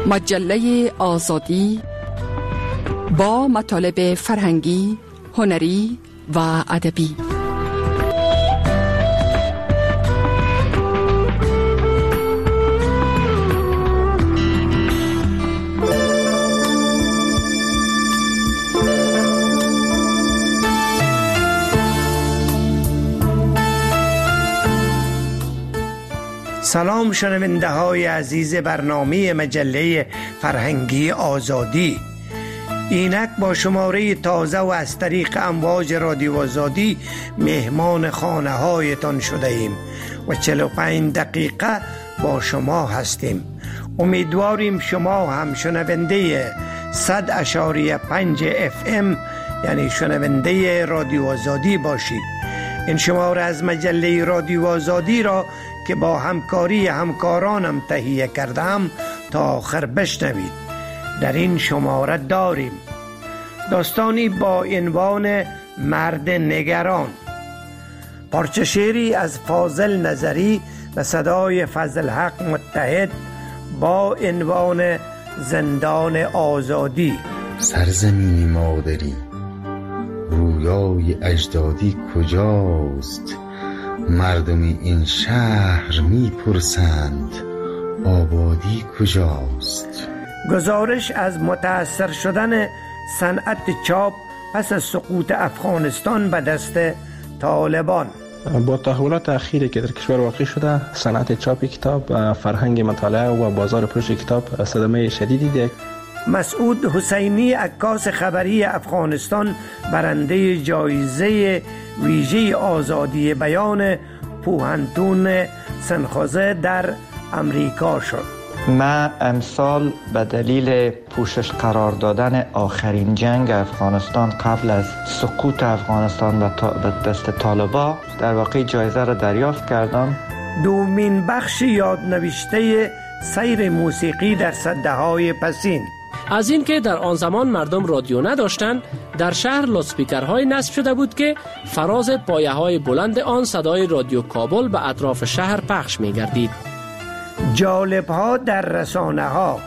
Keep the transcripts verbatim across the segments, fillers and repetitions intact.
مجله آزادی با مطالب فرهنگی، هنری و ادبی. سلام شنونده های عزیز برنامه مجله فرهنگی آزادی. اینک با شماره تازه و از طریق امواج رادیو آزادی مهمان خانه هایتان شده ایم و چهل و پنج دقیقه با شما هستیم. امیدواریم شما هم شنونده صد اشاریه پنج اف ام یعنی شنونده رادیو آزادی باشید. این شماره از مجله رادیو آزادی را که با همکاری همکارانم تهیه کردم تا آخر بشنوید. در این شماره داریم داستانی با عنوان مرد نگران، پارچه شعری از فاضل نظری و صدای فضل حق متحد با عنوان زندان آزادی. سرزمینی مادری، رویای اجدادی کجاست؟ مردمی این شهر میپرسند آبادی کجاست؟ گزارش از متاثر شدن صنعت چاپ پس از سقوط افغانستان به دست طالبان. با تحولات اخیری که در کشور واقع شده، صنعت چاپ کتاب، فرهنگ مطالعه و بازار فروش کتاب صدمه شدیدی دید. مسعود حسینی، عکاس خبری افغانستان، برنده جایزه ویژه آزادی بیان پوهنتون سنخوزه در امریکا شد. من امسال به دلیل پوشش قرار دادن آخرین جنگ افغانستان قبل از سقوط افغانستان به دست طالبان در واقع جایزه را دریافت کردم. دومین بخش یادنوشته سیر موسیقی در سده‌های پسین. از این که در آن زمان مردم رادیو نداشتند، در شهر لاسپیکرهای نصب شده بود که فراز پایه‌های بلند آن صدای رادیو کابل به اطراف شهر پخش می‌گردید. جالب‌ها در رسانه‌ها.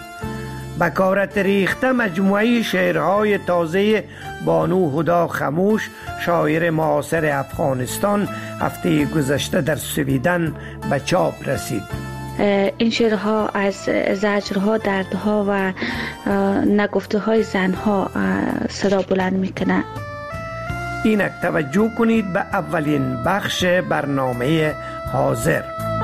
بکارت ریخته مجموعه شعرهای تازه بانو هدا خموش، شاعر معاصر افغانستان، هفته گذشته در سویدن به چاپ رسید. این شعرها از زجرها، دردها و نگفته های زنها صدا بلند میکنه. اینک توجه کنید به اولین بخش برنامه حاضر.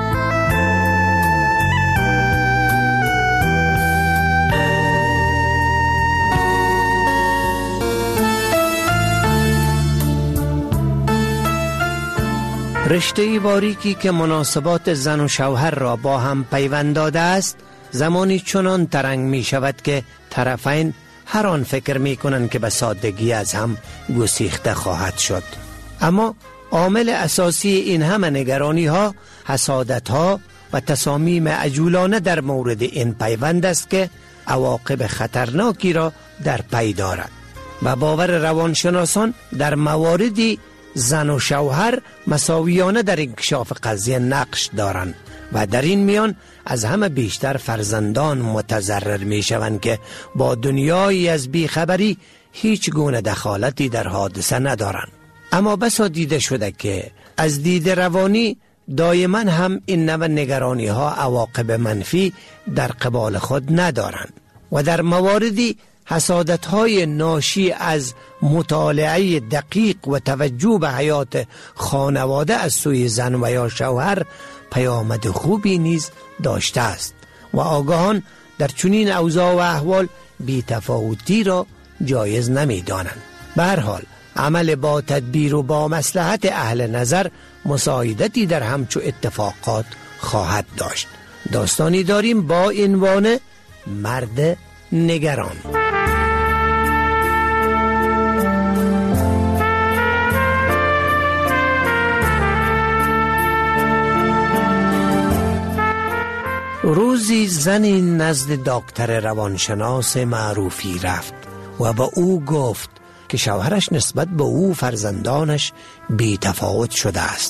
رشته باریکی که مناسبات زن و شوهر را با هم پیوند داده است، زمانی چنان ترنگ می شود که طرفین هر آن فکر می کنند که به سادگی از هم گسیخته خواهد شد. اما عامل اساسی این همه نگرانی ها، حسادت ها و تصامیم عجولانه در مورد این پیوند است که عواقب خطرناکی را در پی دارد. و باور روانشناسان در مواردی زن و شوهر مساویانه در انکشاف قضیه نقش دارند و در این میان از همه بیشتر فرزندان متضرر می شوند که با دنیایی از بیخبری هیچ گونه دخالتی در حادثه ندارند. اما بسا دیده شده که از دید روانی دائما هم این نوع نگرانی ها عواقب منفی در قبال خود ندارند و در مواردی حسادت‌های ناشی از مطالعه دقیق و توجه به حیات خانواده از سوی زن و یا شوهر پیامد خوبی نیز داشته است و آگاهان در چنین اوضاع و احوال بی تفاوتی را جایز نمی دانند. به هر حال عمل با تدبیر و با مصلحت اهل نظر مساعدتی در همچو اتفاقات خواهد داشت. داستانی داریم با عنوان مرد نگران. روزی زنی نزد دکتر روانشناس معروفی رفت و با او گفت که شوهرش نسبت به او فرزندانش بی تفاوت شده است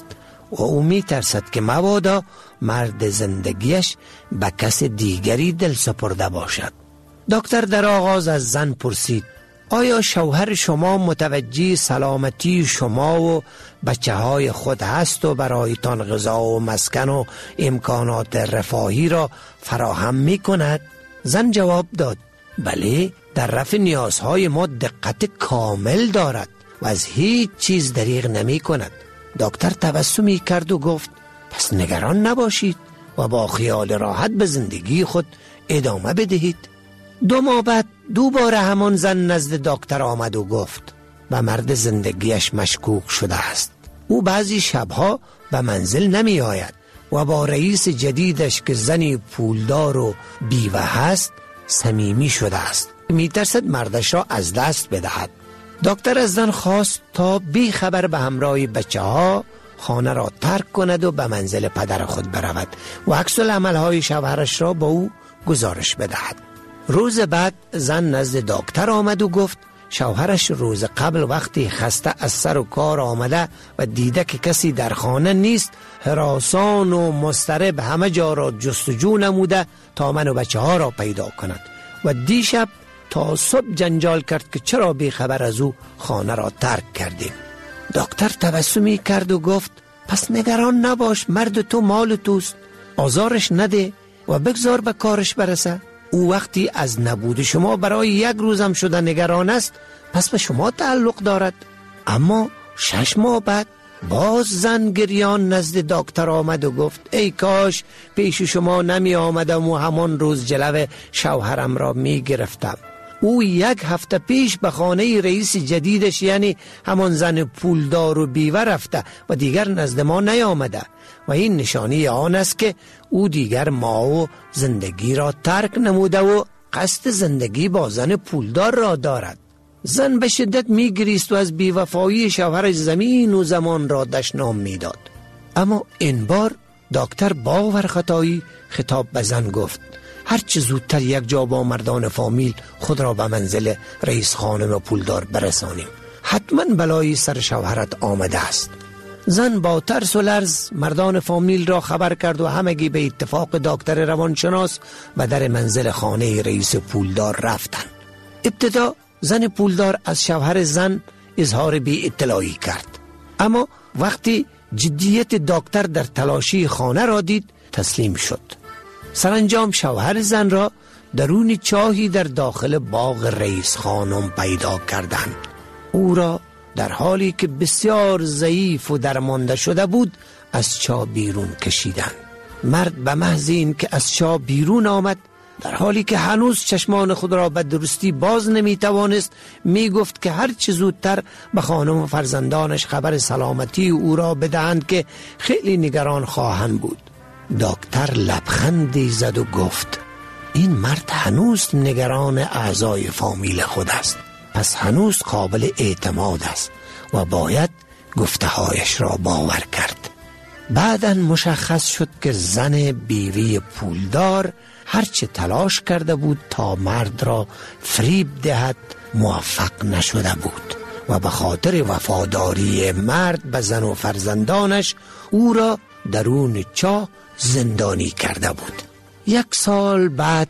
و او می ترسد که مبادا مرد زندگیش به کس دیگری دل سپرده باشد. دکتر در آغاز از زن پرسید: آیا شوهر شما متوجه سلامتی شما و بچه های خود هست و برایتان غذا و مسکن و امکانات رفاهی را فراهم می کند؟ زن جواب داد: بله، در رفع نیازهای ما دقت کامل دارد و از هیچ چیز دریغ نمی کند. دکتر تبسمی کرد و گفت: پس نگران نباشید و با خیال راحت به زندگی خود ادامه بدهید. دو ماه بعد دوباره همان زن نزد دکتر آمد و گفت: به مرد زندگیش مشکوک شده است. او بعضی شبها به منزل نمی آید و با رئیس جدیدش که زنی پولدار و بیوه هست صمیمی شده است. می ترسد مردش را از دست بدهد. دکتر از زن خواست تا بی خبر به همراه بچه ها خانه را ترک کند و به منزل پدر خود برود و عکس العمل های شوهرش را با او گزارش بدهد. روز بعد زن نزد دکتر آمد و گفت شوهرش روز قبل وقتی خسته از سر و کار آمده و دیده که کسی در خانه نیست، هراسان و مضطرب همه جا را جستجو نموده تا من و بچه ها را پیدا کند و دیشب تا صبح جنجال کرد که چرا بی خبر از او خانه را ترک کردیم. دکتر تبسمی کرد و گفت: پس نگران نباش، مرد تو مال توست، آزارش نده و بگذار به کارش برسه. او وقتی از نبود شما برای یک روزم شده نگران است، پس به شما تعلق دارد. اما شش ماه بعد باز زن گریان نزد دکتر آمد و گفت: ای کاش پیش شما نمی آمدم و همان روز جلو شوهرم را می گرفتم. او یک هفته پیش به خانه رئیس جدیدش یعنی همان زن پولدار و بیوه رفته و دیگر نزد ما نیامده و این نشانی آن است که او دیگر ما و زندگی را ترک نموده و قصد زندگی با زن پولدار را دارد. زن به شدت می گریست و از بیوفایی شوهرش زمین و زمان را دشنام می داد. اما این بار دکتر باور خطایی خطاب به زن گفت: هرچه زودتر یک جا با مردان فامیل خود را به منزل رئیس خانم پولدار برسانیم. حتما بلایی سر شوهرت آمده است. زن با ترس و لرز مردان فامیل را خبر کرد و همگی به اتفاق دکتر روانشناس و در منزل خانه رئیس پولدار رفتند. ابتدا زن پولدار از شوهر زن اظهار بی اطلاعی کرد، اما وقتی جدیت دکتر در تلاشی خانه را دید تسلیم شد. سرانجام شوهر زن را درون چاهی در داخل باغ رئیس خانم پیدا کردند. او را در حالی که بسیار ضعیف و درمانده شده بود از چاه بیرون کشیدند. مرد به محض این که از چاه بیرون آمد، در حالی که هنوز چشمان خود را به درستی باز نمی توانست، می گفت که هر چه زودتر به خانم و فرزندانش خبر سلامتی او را بدهند که خیلی نگران خواهند بود. دکتر لبخندی زد و گفت: این مرد هنوز نگران اعضای فامیل خود است، پس هنوز قابل اعتماد است و باید گفته‌هایش را باور کرد. بعداً مشخص شد که زن بیوی پولدار هرچه تلاش کرده بود تا مرد را فریب دهد موفق نشده بود و به خاطر وفاداری مرد به زن و فرزندانش او را درون چاه زندانی کرده بود. یک سال بعد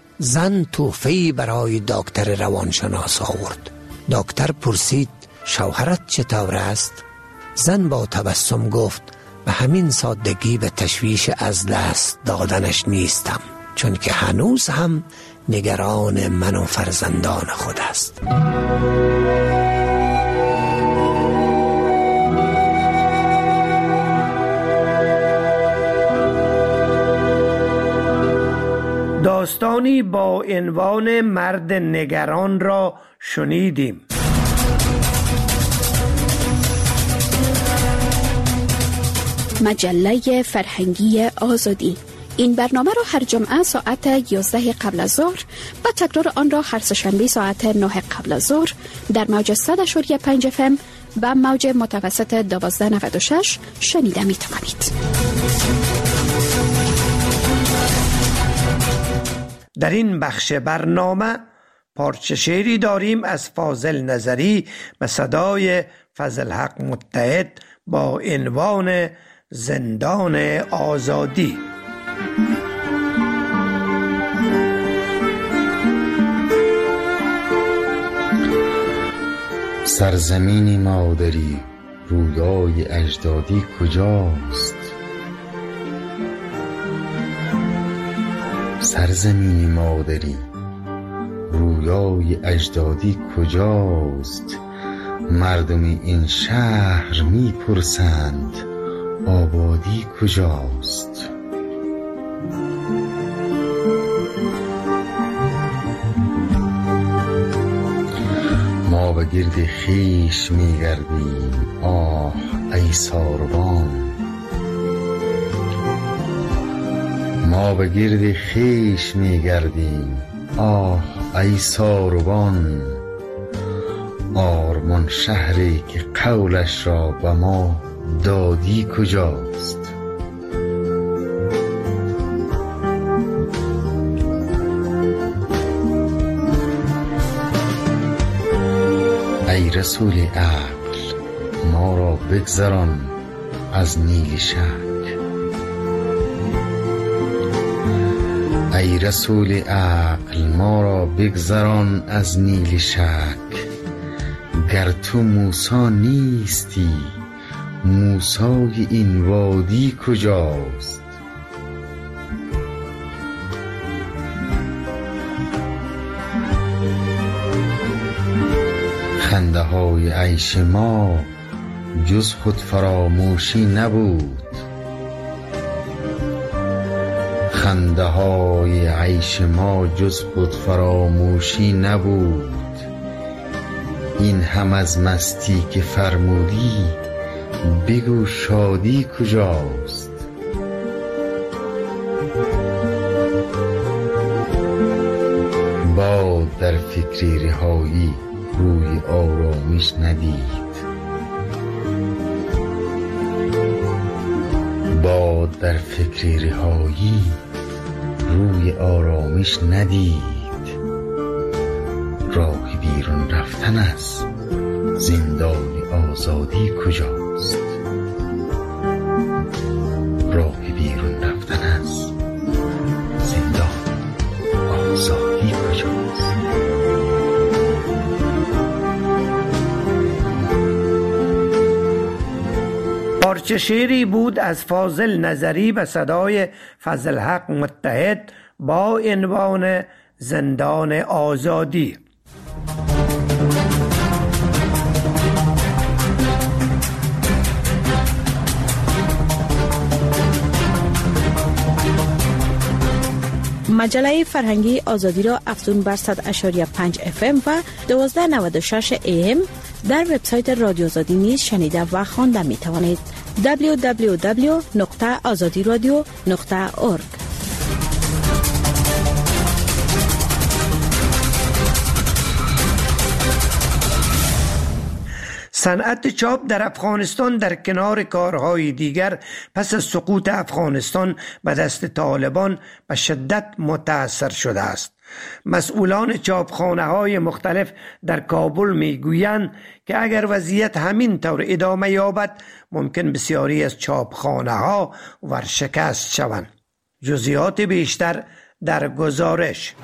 زن توفه‌ای برای دکتر روانشناس آورد. دکتر پرسید: شوهرت چطور است؟ زن با تبسم گفت: به همین سادگی به تشویش از دست دادنش نیستم، چون که هنوز هم نگران من و فرزندان خود است. داستانی با عنوان مرد نگران را شنیدیم. مجله فرهنگی آزادی. این برنامه را هر جمعه ساعت یازده قبل از ظهر و تکرار آن را هر سه‌شنبه ساعت نه قبل از ظهر در موج صد و پنج اف ام و موج متوسط دوازده نود و شش شنیده می توانید. در این بخش برنامه پارچه شعری داریم از فاضل نظری به صدای فضل حق متحد با عنوان زندان آزادی. سرزمینی مادری رویای اجدادی کجاست؟ سرزمینی مادری رویای اجدادی کجاست؟ مردم این شهر میپرسند آبادی کجاست؟ ما به گرد خویش میگردیم آه ای ساربان، ما به گرد خویش میگردیم آه ای ساربان. آرمان شهری که قولش را به ما دادی کجاست؟ ای رسول عقل ما را بگذران از نیل شک. ای رسول عقل ما را بگذران از نیل شک. گر تو موسی نیستی موسی این وادی کجاست؟ خنده های عیش ما جز خود فراموشی نبود. خنده های عیش ما جز خود فراموشی نبود. این هم از مستی که فرمودی بگو شادی کجاست؟ باد در فکر رهایی روی آرامش ندید. باد در فکر رهایی روی آرامش ندید. راه بیرون رفتن از زندان آزادی کجاست؟ راه بیرون رفتن از زندان آزادی کجاست؟ پارچه شعری بود از فاضل نظری به صدای فضل حق متحد با عنوان زندان آزادی. مجله فرهنگی آزادی را افزون بر صد و پنج اف ام و دوازده نود و شش ای ام در وبسایت رادیو آزادی نیز شنیده و خوانده می توانید. دبلیو دبلیو دبلیو نقطه آزادی رادیو نقطه اورگ. صنعت چاپ در افغانستان در کنار کارهای دیگر پس از سقوط افغانستان به دست طالبان به شدت متاثر شده است. مسئولان چاپخانه‌های مختلف در کابل میگویند که اگر وضعیت همین طور ادامه یابد ممکن بسیاری از چاپخانه‌ها ورشکست شوند. جزئیات بیشتر در گزارش.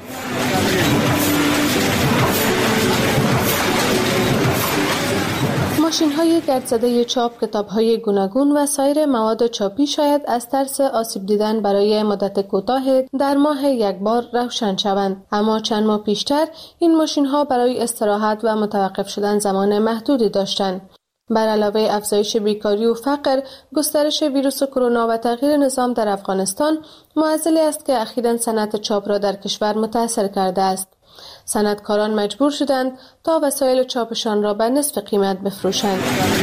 ماشین‌های گردزده چاپ کتاب‌های گوناگون و سایر مواد چاپی شاید از ترس آسیب دیدن برای مدت کوتاه در ماه یک بار روشن شوند، اما چند ماه پیشتر این ماشین‌ها برای استراحت و متوقف شدن زمان محدودی داشتند. بر علاوه افزایش بیکاری و فقر، گسترش ویروس کرونا و تغییر نظام در افغانستان معضلی است که اخیراً صنعت چاپ را در کشور متاثر کرده است. صنعتکاران مجبور شدند تا وسایل چاپشان را به نصف قیمت بفروشند.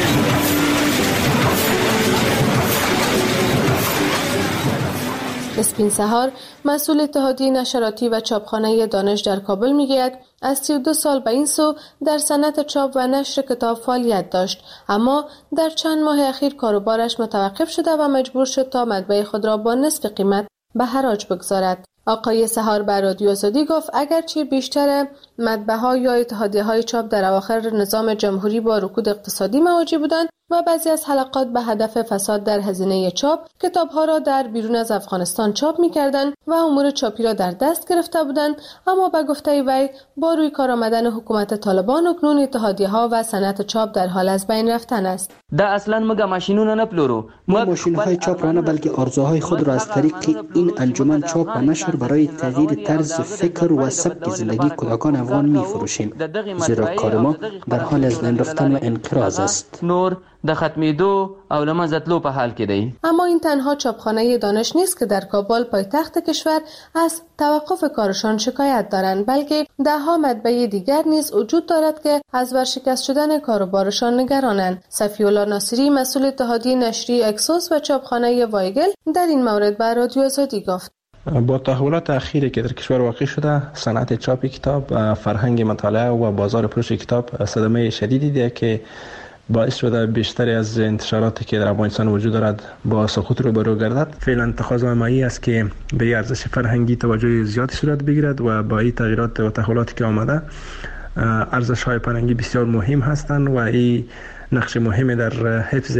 اسپین سهار، مسئول اتحادیه نشراتی و چاپخانه دانش در کابل میگوید از سی و دو سال به این سو در صنعت چاپ و نشر کتاب فعالیت داشت، اما در چند ماه اخیر کاروبارش متوقف شده و مجبور شد تا مطبع خود را با نصف قیمت به حراج بگذارد. آقای سهار بر رادیو آزادی گفت اگرچه بیشتر مطبع‌ها یا اتحادیه‌های چاپ در اواخر نظام جمهوری با رکود اقتصادی مواجه بودند، و بعضی از حلقات به هدف فساد در هزینه چاپ کتاب‌ها را در بیرون از افغانستان چاپ می‌کردند و امور چاپی را در دست گرفته بودند، اما به گفته وی با روی کار آمدن حکومت طالبان اکنون اتحادیه‌ها و صنعت چاپ در حال از بین رفتن است. دا اصلا مگه ماشینونه نه پلورو، ما ماشین‌های چاپ را نه بلکه آرزوهای خود را از طریق این انجمن چاپ و نشر برای تغییر طرز فکر و سبک زندگی کودکان افغان می‌فروشیم، زیرا کار ما در حال از بین رفتن و انقراض است. نور د ختمیدو او لمزتلو په حال کې دی. اما این تنها چاپخانه دانش نیست که در کابل پایتخت کشور از توقف کارشان شکایت دارند، بلکه ده‌ها مطبعه دیگر نیز وجود دارد که از ورشکست شدن کاروبارشان نگرانند. صفی‌الله ناصری مسئول اتحادیه نشری اکسوس و چاپخانه وایگل در این مورد به رادیو آزادی گفت: با تحولات اخیری که در کشور واقع شده، صنعت چاپ کتاب، فرهنگ مطالعه و بازار فروش کتاب صدمه شدیدی دیده که باعث شده بیشتری از انتشاراتی که در افغانستان وجود دارد با سقوط روبرو گردد. فعلا تقاضا مایی است که به ارزش فرهنگی توجه زیادی صورت بگیرد و با این تغییرات و تحولاتی که آمده ارزش های فرهنگی بسیار مهم هستند و این نقش مهمی در حفظ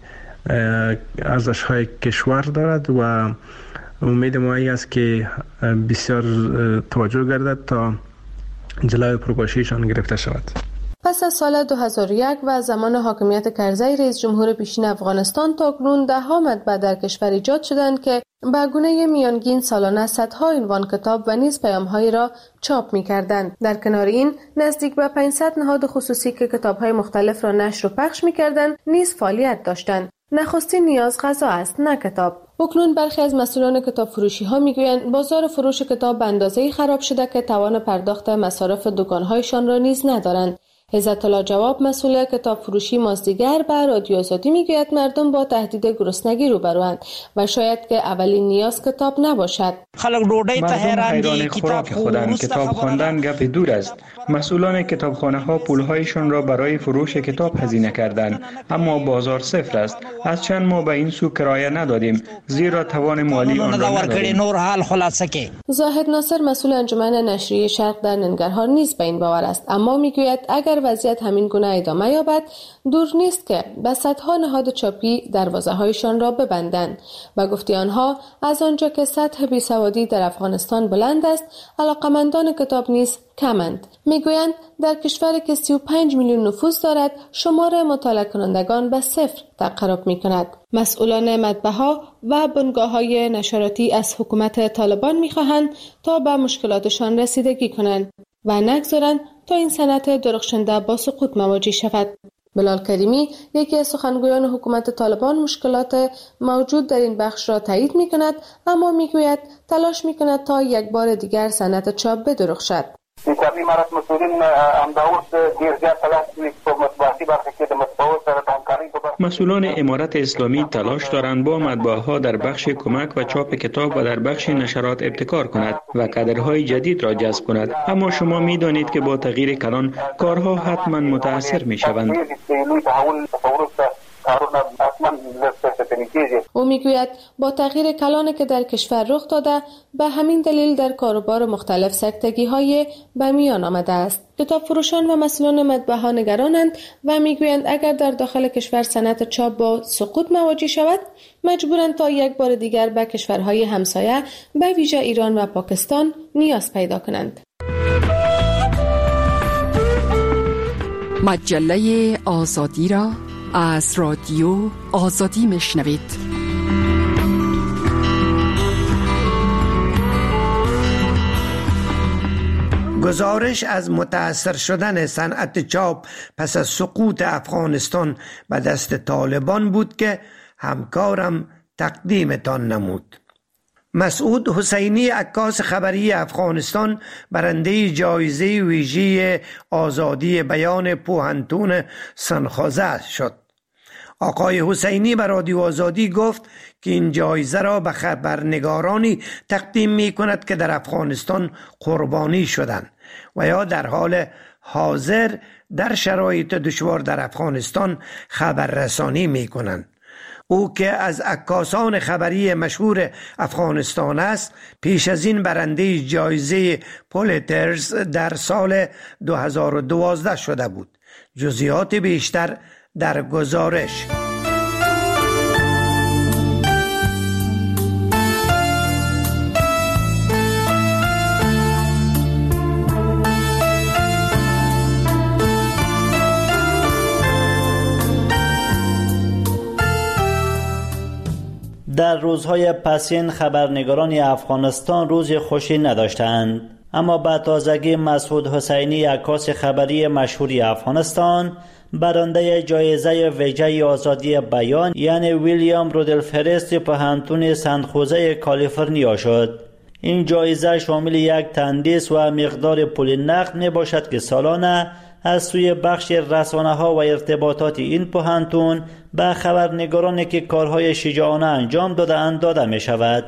ارزش های کشور دارد و امید ما است که بسیار توجه گردد تا جلوی فروپاشیشان گرفته شود. پس از سال دو هزار و یک و زمان حاکمیت کرزی رئیس جمهور پیشین افغانستان تا اکنون ده‌ها مطبع در کشور ایجاد شدند که به گونه میانگین سالانه صدها عنوان کتاب و نیز پیام‌هایی را چاپ می‌کردند. در کنار این نزدیک به پانصد نهاد خصوصی که کتاب‌های مختلف را نشر و پخش می‌کردند نیز فعالیت داشتند. نخستین نیاز غذا است، نه کتاب. اکنون برخی از مسئولان کتاب فروشی ها میگویند بازار فروش کتاب به اندازه‌ای خراب شده که توان پرداخت مصارف دکان‌هایشان را نیز ندارند. عزت الله جواب مسئول کتاب فروشی مازدیگر به رادیو آزادی میگوید مردم با تهدید گرسنگی روبروند و شاید که اولین نیاز کتاب نباشد. مردم حیران خوراک خودند. کتاب خواندن گپ دور است. مسئولان کتابخانه ها پولهایشان را برای فروش کتاب هزینه کردند، اما بازار صفر است. از چند ماه به این سو کرایه ندادیم زیرا توان مالی آن را نداریم. زاهد ناصر مسئول انجمن نشریه شرق در ننگرهار نیز به این باور است، اما میگوید اگر وضعیت همین گونه ادامه یابد دور نیست که به صدها نهاد چاپی دروازه‌هایشان را ببندند. و گفته آنها از آنجا که سطح بیسوادی در افغانستان بلند است، علاقمندان کتاب نیز کمند. میگویند در کشوری که سی و پنج میلیون نفوس دارد شمار مطالعه کنندگان به صفر تقرب میکند. مسئولان مطبعه‌ها و بنگاه‌های نشراتی از حکومت طالبان میخواهند تا به مشکلاتشان رسیدگی کنند و نگذارند تا این صنعت درخشنده با سقوط مواجه شود. بلال کریمی یکی از سخنگویان حکومت طالبان مشکلات موجود در این بخش را تایید می‌کند، اما می‌گوید تلاش می‌کند تا یک بار دیگر صنعت چاپ بدرخشد. انتخابي امارات مسؤلین امداوس ډیر زیات تلاش کوي په مطبوعاتي برخه کې د مطبوعاتو سره همکاري وکړي. مسئولان امارت اسلامی تلاش دارند با مطبوعه‌ها در بخش کمک و چاپ کتاب و در بخش نشرات ابتکار کند و کادرهای جدید را جذب کند، اما شما می‌دانید که با تغییر کلان کارها حتما متاثر می‌شوند. او میگوید با تغییر کلانی که در کشور رخ داده به همین دلیل در کاروبار مختلف سکتگی های به میان آمده است. کتاب فروشان و مسئولان مطبعه‌ها نگرانند و میگویند اگر در داخل کشور صنعت چاپ با سقوط مواجه شود مجبورند تا یک بار دیگر به کشورهای همسایه به ویژه ایران و پاکستان نیاز پیدا کنند. مجله آزادی را از رادیو آزادی میشنوید. گزارش از متاثر شدن صنعت چاپ پس از سقوط افغانستان به دست طالبان بود که همکارم تقدیمتان نمود. مسعود حسینی عکاس خبری افغانستان برنده جایزه ویژه آزادی بیان پوهنتون سنخازه شد. آقای حسینی به رادیو آزادی گفت که این جایزه را به خبرنگارانی تقدیم می کند که در افغانستان قربانی شدند و یا در حال حاضر در شرایط دشوار در افغانستان خبررسانی می کنند. او که از عکاسان خبری مشهور افغانستان است، پیش از این برنده جایزه پولیتزر در سال دو هزار و دوازده شده بود. جزئیات بیشتر در گزارش. در روزهای پسین خبرنگاران افغانستان روز خوشی نداشتند، اما با تازگی مسعود حسینی، عکاس خبری مشهوری افغانستان، برنده جایزه ویژه آزادی بیان یعنی ویلیام رودولف هریس پوهنتون سنت کالیفرنیا شد. این جایزه شامل یک تندیس و مقدار پول نقد می باشد که سالانه از سوی بخش رسانه ها و ارتباطات این پوهنتون به خبرنگارانی که کارهای شجاعانه انجام داده‌اند داده می شود.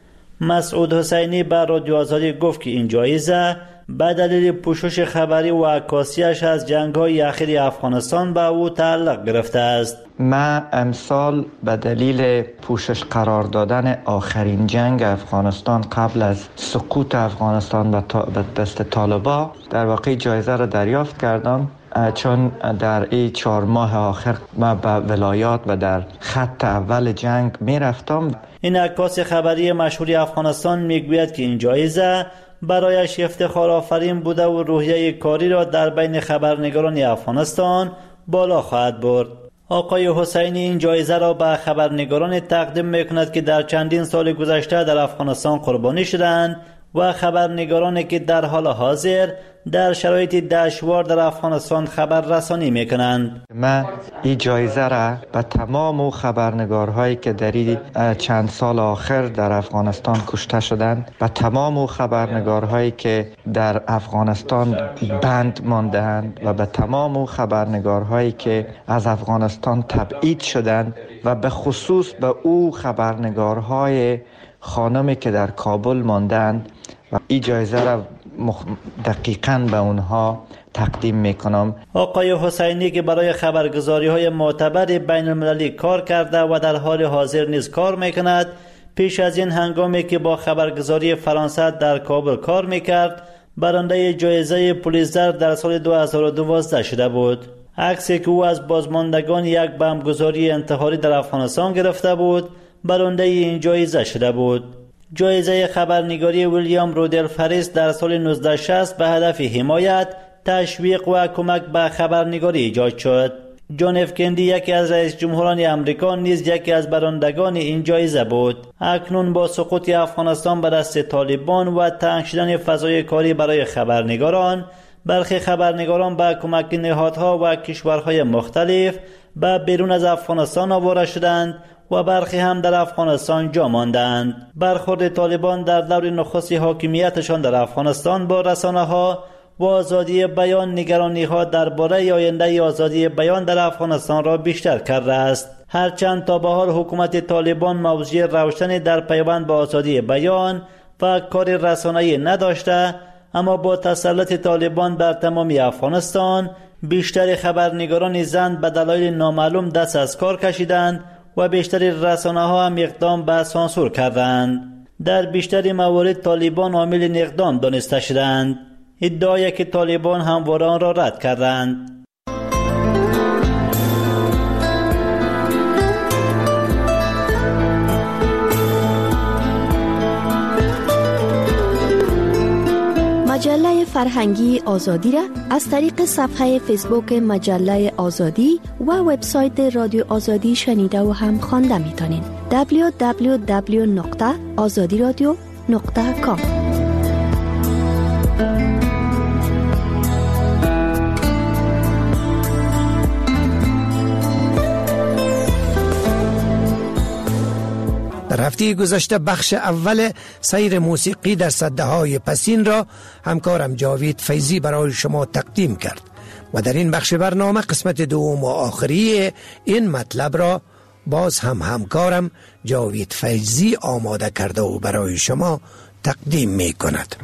مسعود حسینی به رادیو آزادی گفت که این جایزه به دلیل پوشش خبری و عکاسیش از جنگ‌های اخیر افغانستان به او تعلق گرفته است. من امسال به دلیل پوشش قرار دادن آخرین جنگ افغانستان قبل از سقوط افغانستان به دست طالبان در واقع جایزه را دریافت کردم، چون در این چهار ماه آخر من به ولایات و در خط اول جنگ می رفتم. این عکاس خبری مشهوری افغانستان میگوید که این جایزه برایش افتخار آفرین بوده و روحیه کاری را در بین خبرنگاران افغانستان بالا خواهد برد. آقای حسینی این جایزه را به خبرنگاران تقدیم میکند که در چندین سال گذشته در افغانستان قربانی شدند و خبرنگارانی که در حال حاضر در شرایط دشوار در افغانستان خبر رسانی میکنند. من این جایزه را به تمام خبرنگارهایی که در این چند سال آخر در افغانستان کشته شدند، به تمام خبرنگارهایی که در افغانستان بند مانده‌اند و به تمام خبرنگارهایی که از افغانستان تبعید شدند و به خصوص به او خبرنگارهای خانمی که در کابل ماندند و این جایزه را مخ... دقیقاً به اونها تقدیم میکنم. آقای حسینی که برای خبرگزاری های معتبر بین المللی کار کرده و در حال حاضر نیز کار میکند، پیش از این هنگامی که با خبرگزاری فرانسه در کابل کار میکرد برنده جایزه پولیتزر در سال دو هزار و دوازده شده بود. عکسی که او از بازماندگان یک بمبگذاری انتحاری در افغانستان گرفته بود برنده این جایزه شده بود. جایزه خبرنگاری ویلیام رودولف هریس در سال نوزده شصت به هدف حمایت، تشویق و کمک به خبرنگاری ایجاد شد. جان اف کندی یکی از رئیس جمهوران امریکا نیز یکی از برندگان این جایزه بود. اکنون با سقوط افغانستان به دست طالبان و تنگ شدن فضای کاری برای خبرنگاران، برخی خبرنگاران با کمک نهادها و کشورهای مختلف به بیرون از افغانستان آواره شدند و برخی هم در افغانستان جا ماندند. برخورد طالبان در دور نخست حاکمیتشان در افغانستان با رسانه‌ها و آزادی بیان نگرانی‌ها درباره آینده آزادی بیان در افغانستان را بیشتر کرده است. هرچند تا به حال حکومت طالبان موضوع روشنی در پیوند با آزادی بیان و کار رسانه‌ای نداشته، اما با تسلط طالبان بر تمام افغانستان بیشتر خبرنگاران زن به دلایل نامعلوم دست از کار کشیدند و بیشتر رسانه‌ها هم اقدام به سانسور کردند. در بیشتر موارد طالبان عامل اقدام دانسته شدند. ادعای که طالبان همواره آن را رد کردند. مجله فرهنگی آزادی را از طریق صفحه فیسبوک مجله آزادی و وبسایت رادیو آزادی شنیده و هم خوانده میتونید. دبلیو دبلیو دبلیو نقطه آزادی رادیو نقطه کام. در هفته گذشته بخش اول سیر موسیقی در سده های پسین را همکارم جاوید فیضی برای شما تقدیم کرد و در این بخش برنامه قسمت دوم و آخری این مطلب را باز هم همکارم جاوید فیضی آماده کرده و برای شما تقدیم می کند.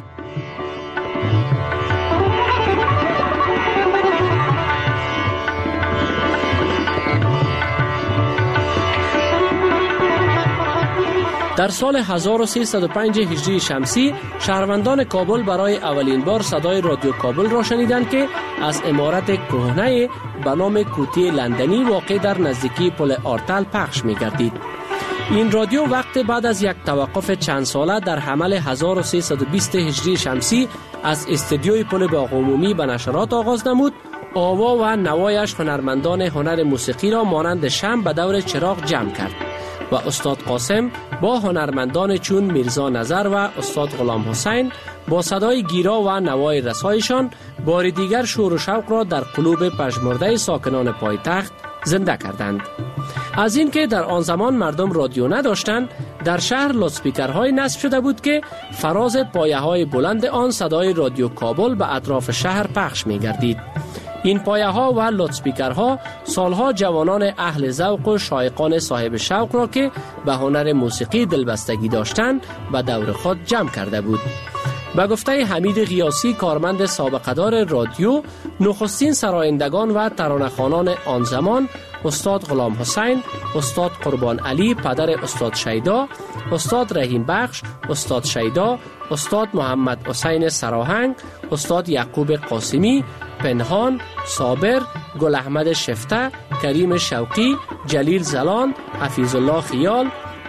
در سال هزار و سیصد و پنج هجری شمسی شهروندان کابل برای اولین بار صدای رادیو کابل را شنیدند که از عمارت کهنه به نام کوتی لندنی واقع در نزدیکی پل آرتل پخش می گردید. این رادیو وقت بعد از یک توقف چند ساله در حمل هزار و سیصد و بیست هجری شمسی از استودیوی پل باغ عمومی به نشرات آغاز نمود. آوا و نوایش هنرمندان هنر موسیقی را مانند شمع به دور چراغ جمع کرد و استاد قاسم با هنرمندان چون میرزا نظر و استاد غلام حسین با صدای گیرا و نوای رسایشان بار دیگر شور و شوق را در قلوب پژمرده ساکنان پایتخت زنده کردند. از اینکه در آن زمان مردم رادیو نداشتند، در شهر لاسپیکرهای نصب شده بود که فراز پایه‌های بلند آن صدای رادیو کابل به اطراف شهر پخش می‌گردید. این پایه ها و لودسپیکرها سالها جوانان اهل ذوق و شایقان صاحب شوق را که به هنر موسیقی دلبستگی داشتند به دور خود جمع کرده بود. به گفته حمید غیاسی کارمند سابقه‌دار رادیو، نخستین سرایندگان و ترانه‌خوانان آن زمان استاد غلام حسین، استاد قربان علی پدر استاد شیدا، استاد رحیم بخش استاد شیدا، استاد محمد حسین سراهنگ، استاد یعقوب قاسمی، پنهان، صابر، گل احمد شفته، کریم شوقی، جلیل زلان، حفیظ الله خیال،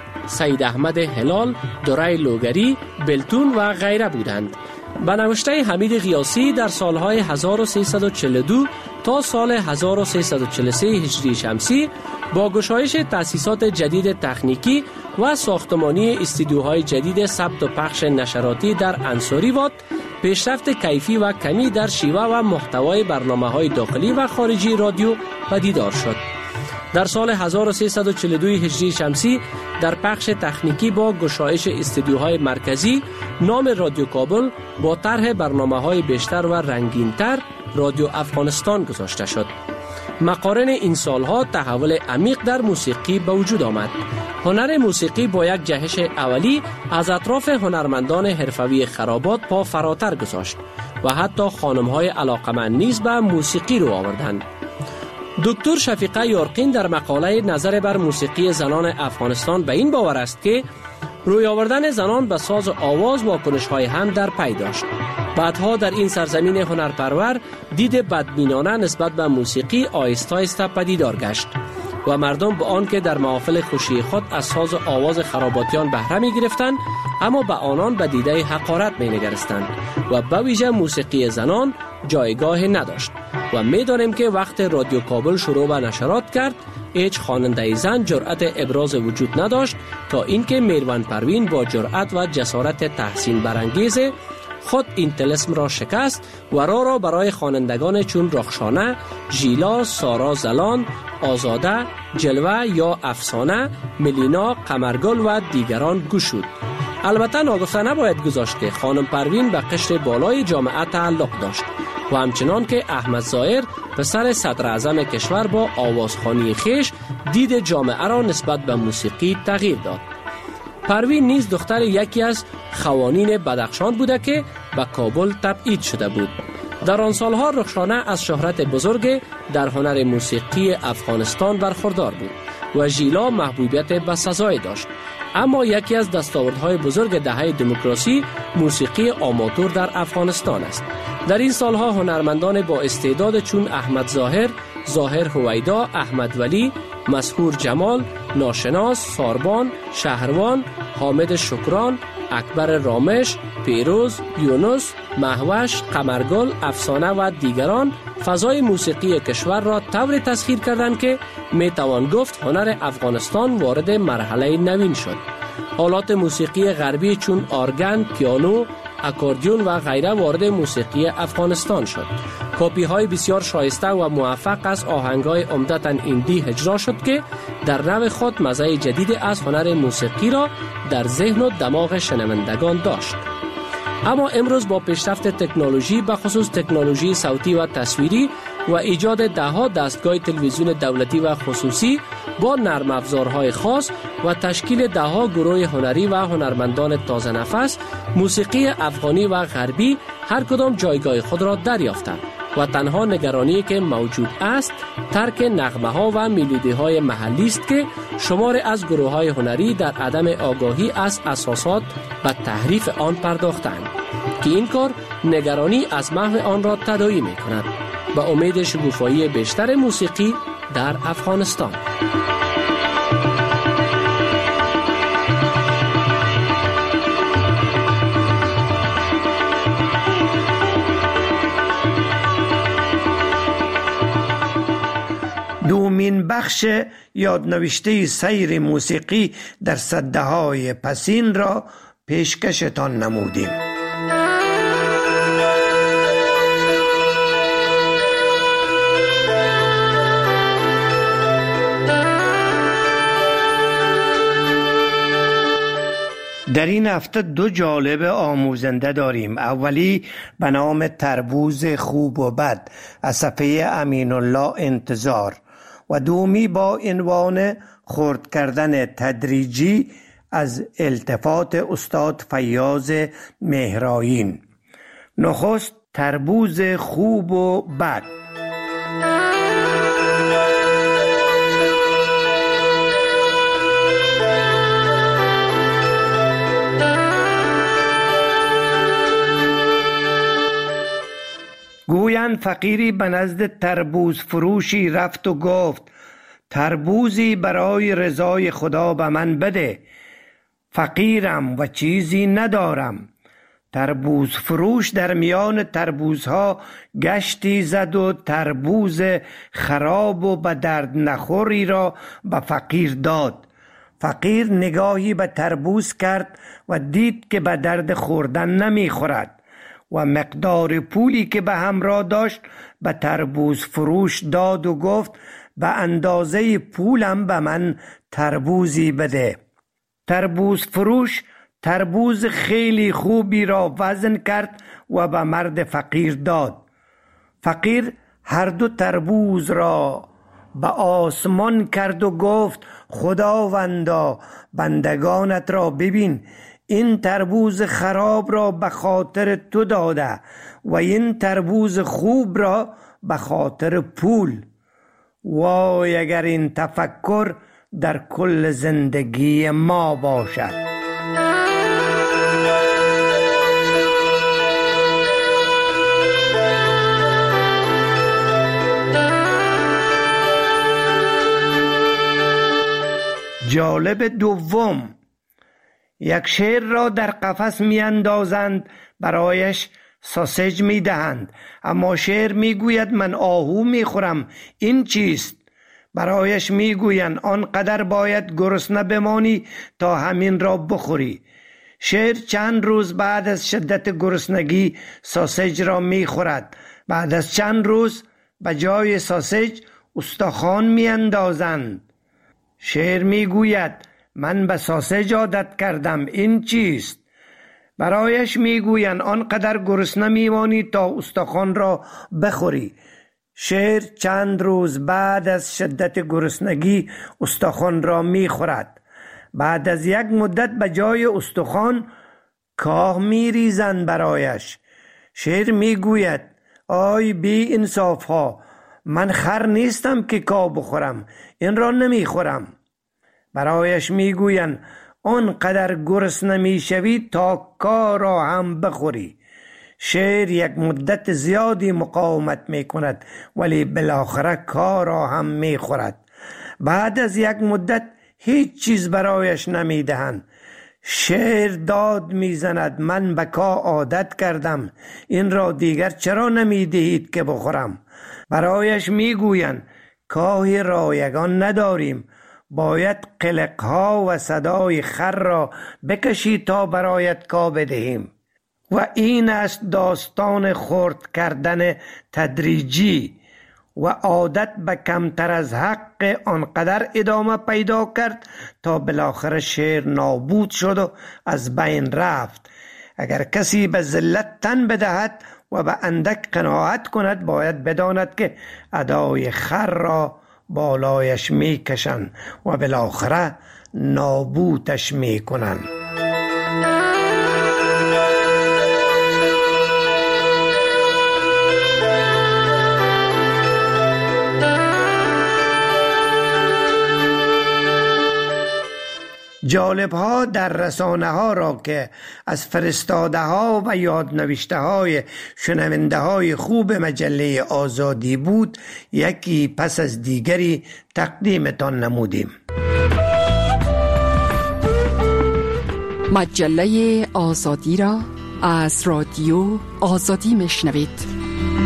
سید احمد هلال، دورای لوگری، بلتون و غیره بودند. به نوشته حمید غیاسی در سالهای هزار و سیصد و چهل و دو تا سال هزار و سیصد و چهل و سه هجری شمسی با گشایش تأسیسات جدید تکنیکی و ساختمانی استودیوهای جدید ثبت و پخش نشراتی در انصاری واد، پیشرفت کیفی و کمی در شیوه و محتوای برنامه‌های داخلی و خارجی رادیو پدیدار شد. در سال هزار و سیصد و چهل و دو هجری شمسی در پخش تکنیکی با گشایش استودیوهای مرکزی نام رادیو کابل با طرح برنامه‌های بیشتر و رنگین‌تر رادیو افغانستان گذاشته شد. مقارن این سالها تحول عمیق در موسیقی به وجود آمد. هنر موسیقی با یک جهش اولی از اطراف هنرمندان حرفوی خرابات پا فراتر گذاشت و حتی خانم‌های علاقمند نیز به موسیقی رو آوردند. دکتر شفیقه یارقین در مقاله نظر بر موسیقی زنان افغانستان به این باور است که روی آوردن زنان به ساز و آواز واکنش‌های هم در پی داشت. بعدها در این سرزمین هنرپرور دید بدبینانه نسبت به موسیقی آهسته آهسته پدیدار گشت و مردم به آن که در محافل خوشی خود از ساز و آواز خراباتیان بهره می گرفتند، اما به آنان به دیده حقارت می نگرستند و به ویژه موسیقی زنان جایگاه نداشت. و می دانیم که وقت رادیو کابل شروع به نشرات کرد، هیچ خواننده زن جرأت ابراز وجود نداشت تا اینکه میروان پروین با جرأت و جسارت تحسین برانگیز خود این طلسم را شکست و راه را برای خوانندگان چون رخشانه، ژیلا، سارا زلان، آزاده، جلوه یا افسانه، ملینا، قمرگل و دیگران گشود. البته ناگفته نباید گذاشت که خانم پروین به قشر بالای جامعه تعلق داشت و همچنان که احمد ظاهر پسر صدر اعظم کشور با آوازخوانی خیش دید جامعه را نسبت به موسیقی تغییر داد. پروین نیز دختر یکی از خوانین بدخشان بوده که به کابل تبعید شده بود. در آن سالها رخشانه از شهرت بزرگ در هنر موسیقی افغانستان برخوردار بود و ژیلا محبوبیت بسزایی داشت. اما یکی از دستاوردهای بزرگ دهه دموکراسی موسیقی آماتور در افغانستان است. در این سالها هنرمندان با استعداد چون احمد ظاهر، ظاهر هویدا، احمد ولی، مسحور جمال، ناشناس، ساربان، شهروان، حامد شکران، اکبر رامش، پیروز، یونس، مهوش، قمرگل، افسانه و دیگران فضای موسیقی کشور را طوری تسخیر کردند که می توان گفت هنر افغانستان وارد مرحله نوین شد. آلات موسیقی غربی چون ارگن، پیانو، اکوردیون و غیره وارد موسیقی افغانستان شد. کپی های بسیار شایسته و موفق از آهنگ های عمدتاً ایندی اجرا شد که در نوع خود مزه جدید از هنر موسیقی را در ذهن و دماغ شنوندگان داشت. اما امروز با پیشرفت تکنولوژی به خصوص تکنولوژی صوتی و تصویری و ایجاد ده‌ها دستگاه تلویزیون دولتی و خصوصی با نرم افزارهای خاص و تشکیل ده‌ها گروه هنری و هنرمندان تازه نفس، موسیقی افغانی و غربی هر کدام جایگاه خود را دریافته و تنها نگرانی که موجود است ترک نغمه ها و میلودی های محلی است که شمار از گروه های هنری در عدم آگاهی از اساسات و تحریف آن پرداختند که این کار نگرانی از محو آن را تداعی می کند و امید شکوفایی بیشتر موسیقی در افغانستان. دومین بخش یادنوشته سیر موسیقی در سده‌های پسین را پیشکشتان نمودیم. در این هفته دو جالب آموزنده داریم. اولی به نام تربوز خوب و بد از صفحه امین الله انتظار و دومی با عنوان خرد کردن تدریجی از التفات استاد فیاض مهرآیین. نخست تربوز خوب و بد. گویند فقیری به نزد تربوز فروشی رفت و گفت تربوزی برای رضای خدا به من بده، فقیرم و چیزی ندارم. تربوز فروش در میان تربوزها گشتی زد و تربوز خراب و به درد نخوری را به فقیر داد. فقیر نگاهی به تربوز کرد و دید که به درد خوردن نمیخورد و مقدار پولی که به همراه داشت به تربوز فروش داد و گفت به اندازه پولم به من تربوزی بده. تربوز فروش تربوز خیلی خوبی را وزن کرد و به مرد فقیر داد. فقیر هر دو تربوز را به آسمان کرد و گفت خداوندا بندگانت را ببین، این تربوز خراب را به خاطر تو داده و این تربوز خوب را به خاطر پول. وای اگر این تفکر در کل زندگی ما باشد. جالب دوم، یک شیر را در قفس می اندازند، برایش ساسج می دهند، اما شیر می گوید من آهو می خورم، این چیست؟ برایش می گویند آنقدر باید گرسنه بمانی تا همین را بخوری. شیر چند روز بعد از شدت گرسنگی ساسج را می خورد. بعد از چند روز به جای ساسج استخوان می اندازند. شیر می گوید من به ساسج عادت کردم، این چیست؟ برایش می گویند آنقدر گرسنه میمانی تا استخوان را بخوری. شیر چند روز بعد از شدت گرسنگی استخوان را می خورد. بعد از یک مدت به جای استخوان کاه می ریزند برایش. شیر می گوید آی بی انصاف ها، من خر نیستم که کاه بخورم، این را نمی خورم. برایش می گویند آنقدر گرسنه می شوی تا کاه را هم بخوری. شیر یک مدت زیادی مقاومت می کند ولی بالاخره کاه را هم می خورد. بعد از یک مدت هیچ چیز برایش نمی دهند. شیر داد می زند من به کاه عادت کردم، این را دیگر چرا نمی دهید که بخورم؟ برایش می گویند کاه رایگان نداریم، باید قلقها و صدای خر را بکشی تا برایت کاه بدهیم. و این است داستان خرد کردن تدریجی و عادت به کمتر از حق آنقدر ادامه پیدا کرد تا بالاخره شیر نابود شد و از بین رفت. اگر کسی به ذلت تن بدهد و به اندک قناعت کند، باید بداند که ادای خر را بالایش می کشند و بالاخره نابودش می کنند. جالب ها در رسانه ها را که از فرستاده ها و یادنوشته های شنونده های خوب مجله آزادی بود یکی پس از دیگری تقدیمتان نمودیم. مجله آزادی را از رادیو آزادی میشنوید.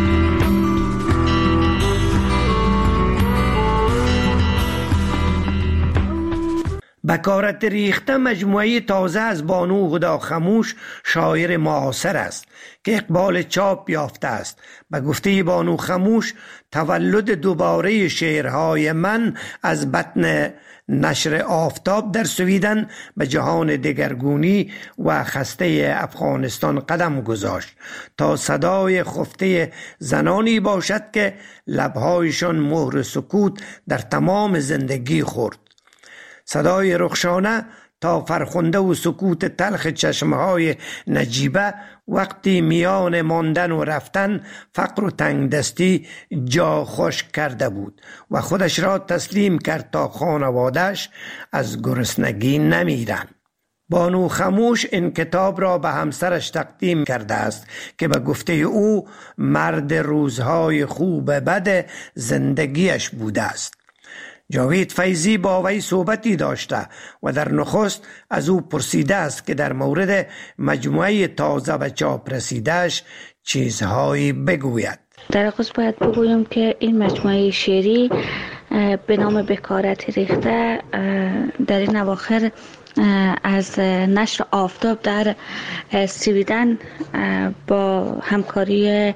بکارت ریخته مجموعه تازه از بانو هدا خموش شاعر معاصر است که اقبال چاپ یافته است. به گفته بانو خموش تولد دوباره شعرهای من از بطن نشر آفتاب در سویدن به جهان دگرگونی و خسته افغانستان قدم گذاشت تا صدای خفته زنانی باشد که لبهایشان مهر سکوت در تمام زندگی خورد. صدای رخشانه تا فرخنده و سکوت تلخ چشمهای نجیبه وقتی میان ماندن و رفتن فقر و تنگ دستی جا خشک کرده بود و خودش را تسلیم کرد تا خانواده‌اش از گرسنگی نمیرند. بانو خموش این کتاب را به همسرش تقدیم کرده است که به گفته او مرد روزهای خوب بد زندگیش بوده است. جاوید فیضی با وی صحبتی داشته و در نخست از او پرسیده است که در مورد مجموعه تازه و چاپ رسیدهش چیزهایی بگوید. در آغاز باید بگویم که این مجموعه شعری به نام بکارت ریخته در این اواخر از نشر آفتاب در سویدن با همکاری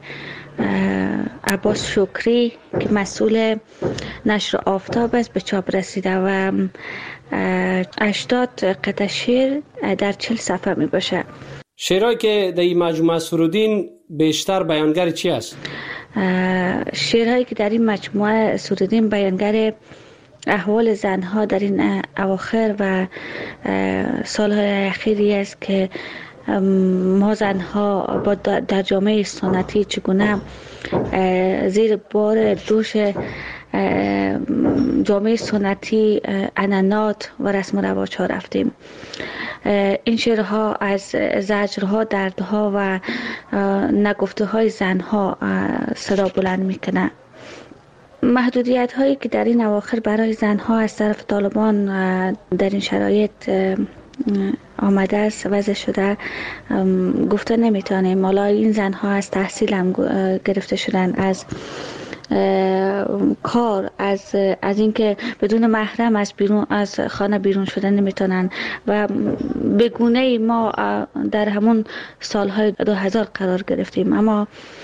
عباس شکری که مسئول نشر آفتاب است به چاپ رسیده و هشتاد قطعه شعر در چهل صفحه می باشه. شعرهایی که در این مجموعه سرودین بیشتر بیانگر چی است؟ شعرهایی که در این مجموعه سرودین بیانگر احوال زنها در این اواخر و سالهای اخیری است که ما زنها با در جامعه سنتی چگونه زیر بار دوش جامعه سنتی عنعنات و رسم و رواج ها رفتیم. این شعرها از زجرها، دردها و نگفته های زنها صدا بلند میکنه. محدودیت هایی که در این اواخر برای زنها از طرف طالبان در این شرایط آمده است وضع شده گفته نمیتونیم. حالا این زنها از تحصیل هم گرفته شدن، از کار، از از اینکه بدون محرم از بیرون از خانه بیرون شدن نمیتونن و به گونه ما در همون سالهای دو هزار قرار گرفتیم. اما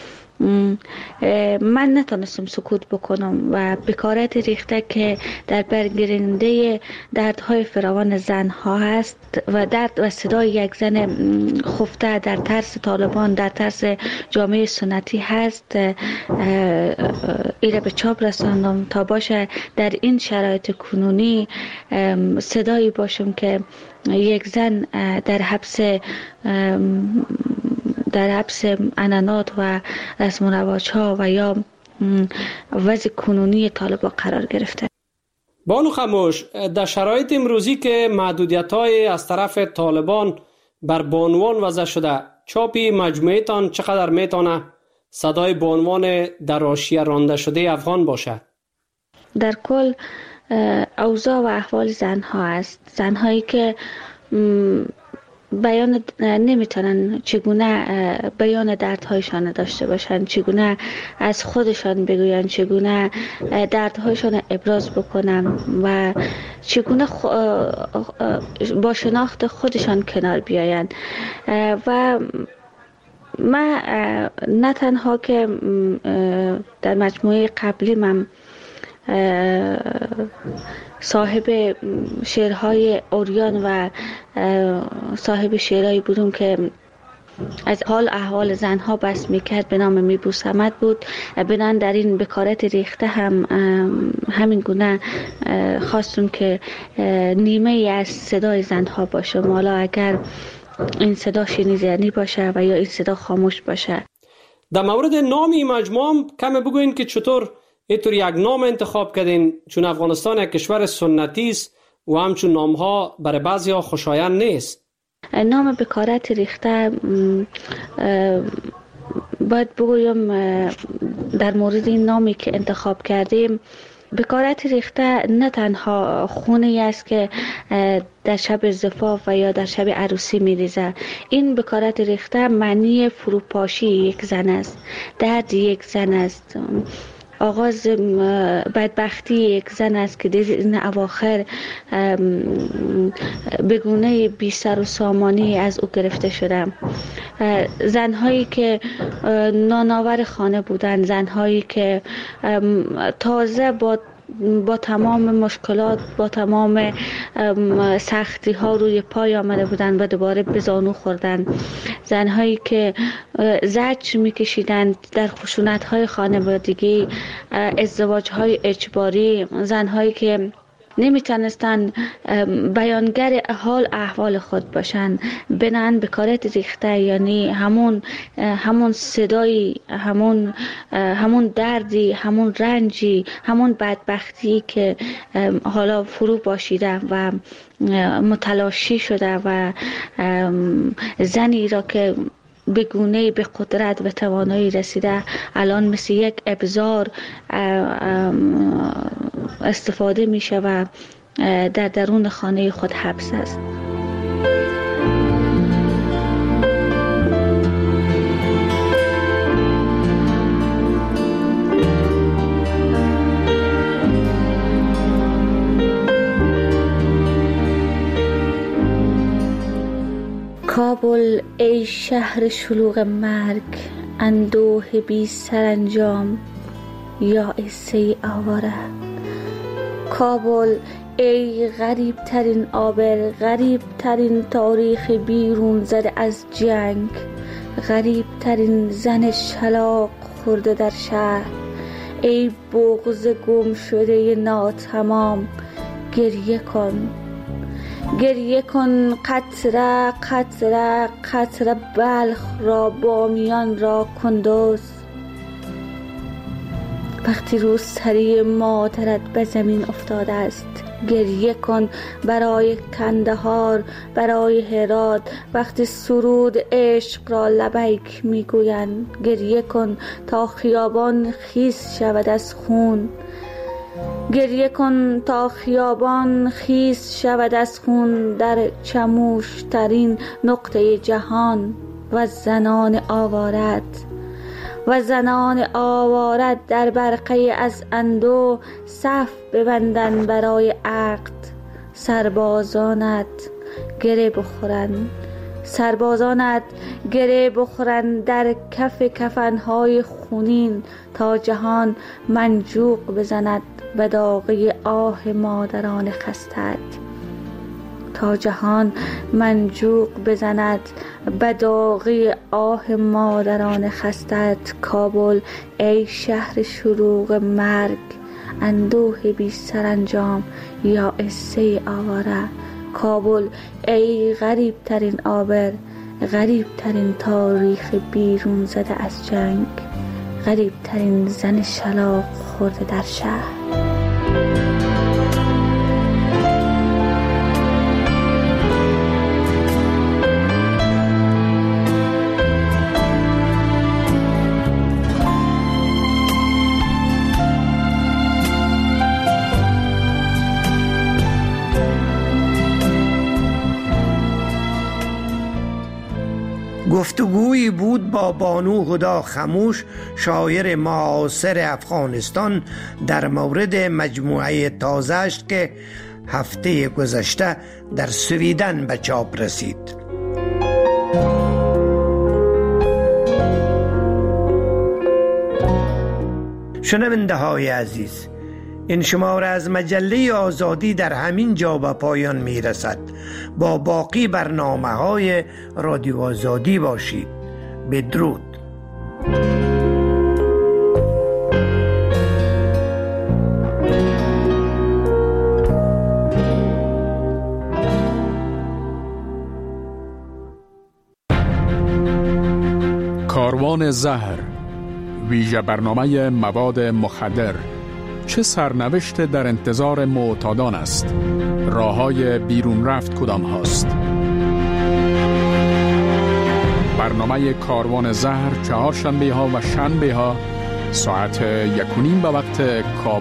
من نتونستم سکوت بکنم و بکارت ریخته که در برگیرنده دردهای فراوان زنها هست و درد و صدای یک زن خفته در ترس طالبان، در ترس جامعه سنتی هست، ایره به چاپ رساندم تا باشه در این شرایط کنونی صدایی باشم که یک زن در حبس در حبس عنعنات و رسم و رواج ها و یا وضع کنونی طالبان قرار گرفته. بانو خموش، در شرایط امروزی که محدودیت های از طرف طالبان بر بانوان وضع شده، چاپی مجموعه تان چقدر میتونه صدای بانوان در حاشیه رانده شده افغان باشه؟ در کل اوضاع و احوال زنها است، زنهایی که بیان نمیتونن چگونه بیان دردهایشان داشته باشن، چگونه از خودشان بگوین، چگونه دردهایشان ابراز بکنن و چگونه با شناخت خودشان کنار بیاین. و من نه تنها که در مجموعه قبلی من صاحب شعرهای اوریان و صاحب شعرهایی بودم که از حال احوال زنها بحث میکرد به نام میبوس احمد بود. بنان در این بکارت ریخته هم همین گونه خواستم که نیمه از صدای زنها باشه. حالا اگر این صدا شنیدنی باشه و یا این صدا خاموش باشه. در مورد نام این مجموعه کم بگوین که چطور اینطور یک نام انتخاب کردین، چون افغانستان یک کشور سنتی است و همچون نام ها برای بعضی ها خوشایند نیست. نام بکارت ریخته باید بگویم در مورد این نامی که انتخاب کردیم، بکارت ریخته نه تنها خونی است که در شب زفاف و یا در شب عروسی میریزه. این بکارت ریخته معنی فروپاشی یک زن است، درد یک زن است، آغاز بدبختی یک زن است که در این اواخر بگونه بی سر و سامانی از او گرفته شده. زنهایی که نانآور خانه بودند، زنهایی که تازه با با تمام مشکلات، با تمام سختی ها روی پای آمده بودند و دوباره به زانو خوردند، زنهایی که زجر میکشیدند در خشونت های خانوادگی، ازدواج های اجباری، زنهایی که نمیتونستن بیانگر حال احوال خود باشن، بنان بکارت ریخته یعنی همون همون صدایی، همون همون دردی، همون رنجی، همون بدبختی که حالا فرو باشیده و متلاشی شده و زنی را که به گونه به قدرت و توانایی رسیده الان مثل یک ابزار استفاده میشه و در درون خانه خود حبس است. کابل ای شهر شلوغ مرگ، اندوه بی سرانجام یا ایسه آواره. کابل ای غریب ترین آبر، غریب ترین تاریخ بیرون زده از جنگ، غریب ترین زن شلاق خورده در شهر. ای بغض گم شده ناتمام، گریه کن، گریه کن قطره قطره قطره، بلخ را، بامیان را، کندوز. وقتی روسری مادرت به زمین افتاده است، گریه کن برای کندهار، برای هرات. وقتی سرود عشق را لبیک میگویند، گریه کن تا خیابان خیس شود از خون، گریه کن تا خیابان خیس شود از خون در چموش ترین نقطه جهان. و زنان آوارت و زنان آوارت در برقه از اندو صف ببندن برای عقد. سربازانت گره بخورند، سربازانت گره بخورند در کف کفنهای خونین تا جهان منجوق بزند به داغی آه مادران خستت، تا جهان منجوق بزند به داغی آه مادران خستت. کابل ای شهر شلوغ مرگ، اندوه بی سرانجام یا عزه آواره. کابل ای غریب ترین آبر، غریب ترین تاریخ بیرون زده از جنگ، غریب ترین زن شلاق خورده در شهر. گفتگویی بود با بانو هدا خموش، شاعر معاصر افغانستان، در مورد مجموعه تازه‌اش که هفته گذشته در سویدن به چاپ رسید. شنونده های عزیز، این شماره از مجله آزادی در همین جا به پایان می رسد. با باقی برنامه های رادیو آزادی باشید. بدرود. کاروان زهر، ویژه برنامه مواد مخدر، چه سرنوشت در انتظار معتادان است؟ راه‌های بیرون رفت کدام هاست؟ برنامه کاروان زهر چهارشنبه ها و شنبه ها ساعت یک و نیم به وقت کابل